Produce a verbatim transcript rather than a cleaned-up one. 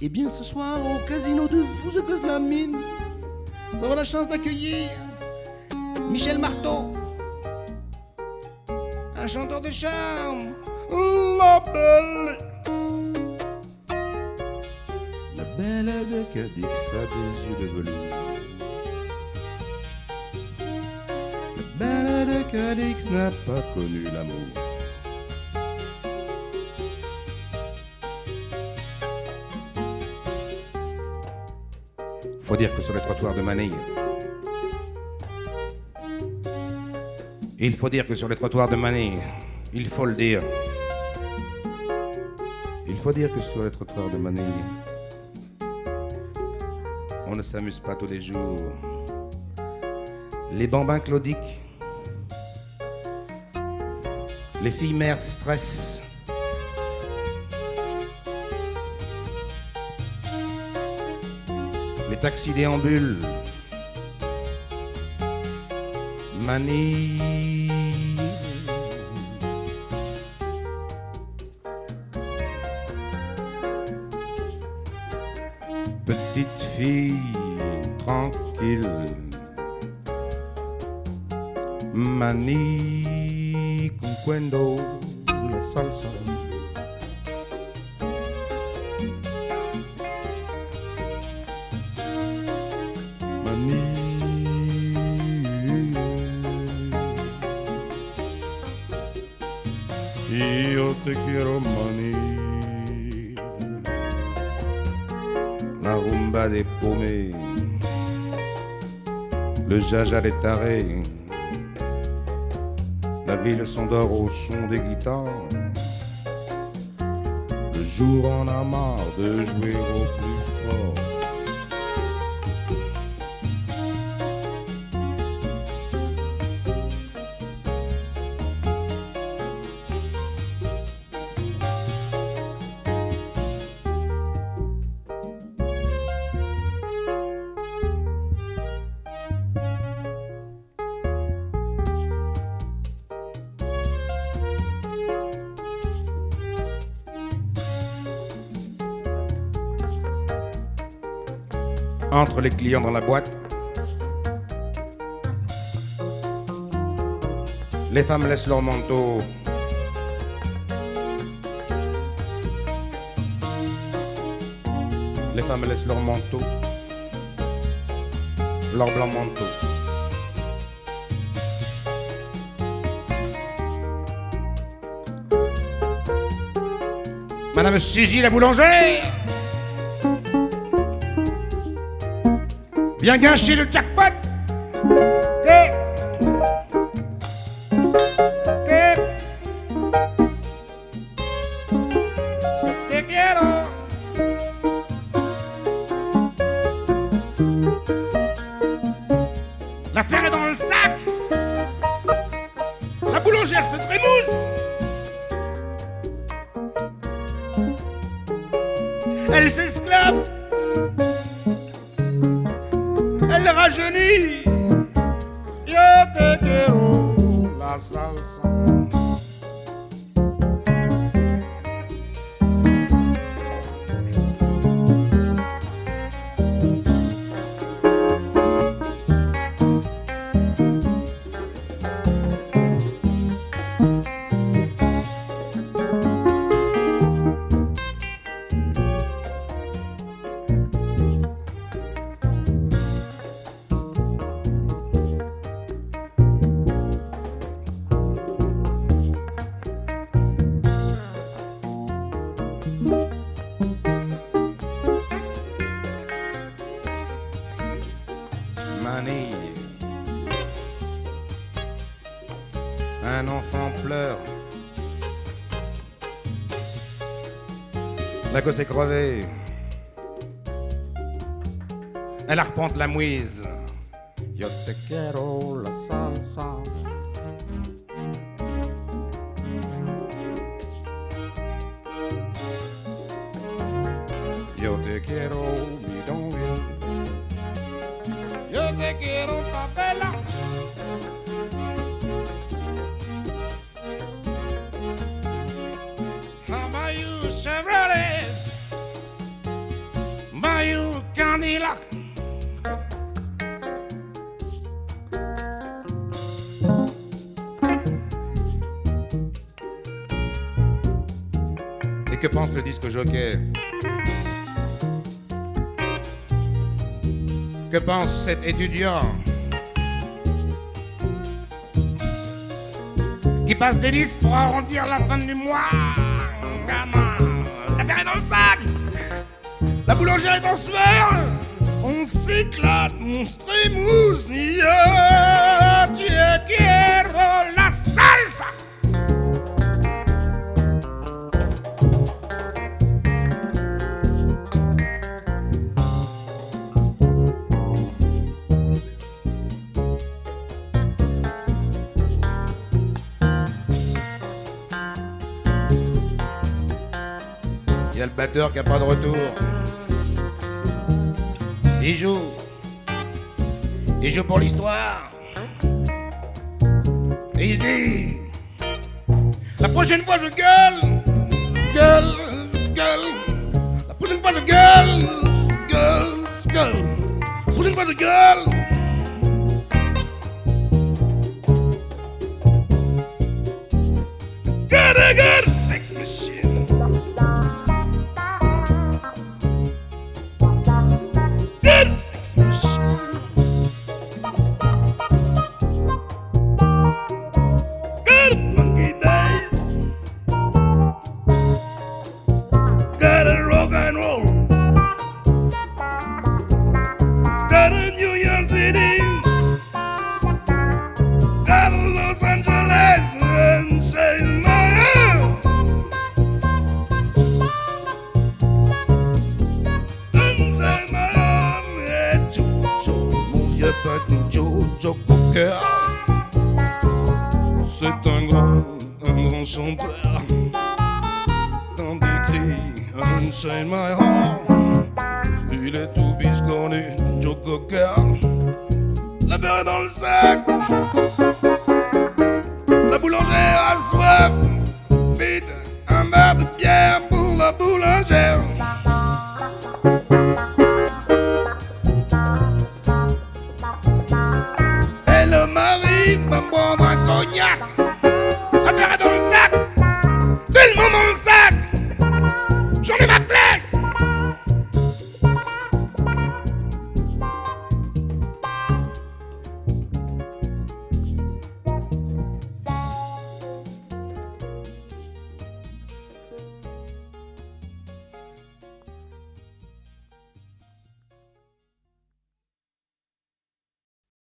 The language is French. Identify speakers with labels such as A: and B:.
A: Eh bien, ce soir, au casino de Vouzegoz-la-Mine, nous avons la chance d'accueillir Michel Marteau, un chanteur de charme. La belle, la belle de Cadix a des yeux de velours. La belle de Cadix n'a pas connu l'amour. Faut dire que sur les trottoirs de Manille, il faut dire que sur les trottoirs de Manille, il faut le dire, il faut dire que sur les trottoirs de Manille, on ne s'amuse pas tous les jours. Les bambins claudiques, les filles mères stressent, les taxis déambulent, Manille. Petite fille tranquille, Manille comprendo la salsa. Yo te quiero, Manille. La rumba des paumés, le jaja des tarés, la ville s'endort au son des guitares. Le jour en a marre de jouer au plus fort. Entre les clients dans la boîte, les femmes laissent leur manteau. Les femmes laissent leur manteau, leur blanc manteau. Madame Suzy la boulangère viens gâcher le jackpot. Que Que te quiero. L'affaire est dans le sac. La boulangère se trémousse. Elle s'esclave. Elle rajeunit. Yo te quiero, la salsa. Manille. Un enfant pleure. La gosse est crevée. Elle arpente la mouise. Yo te quiero, la salsa. Yo te quiero, bidonville. Yo te quiero, favela. How about you, Chevrolet? que pense le disque jockey? Que pense cet étudiant qui passe des listes pour arrondir la fin du mois? Gamin, l'affaire est dans le sac, la boulangère est en sueur, on s'éclate, monstrimous, yo, tu quiero la salsa. Y'a le batteur qui a pas de retour. Il joue. Il joue pour l'histoire. Et il se dit: la prochaine fois je gueule, je gueule, je gueule. La prochaine fois je gueule, je gueule, je gueule. La prochaine fois je gueule. Got a good sex machine. Good sex machine. Good funky bass. Got a rock and roll. Got a New York City. Got a Los Angeles and Saint Miami. And Saint Miami. Jojo, mon vieux pote Jojo Cocker. C'est un grand, un grand chanteur. Quand il crie Unchain My Heart, il est tout biscornu, Joe Cocker. La bière est dans le sac, la boulangère a soif. Vite, un verre de bière pour la boulangère.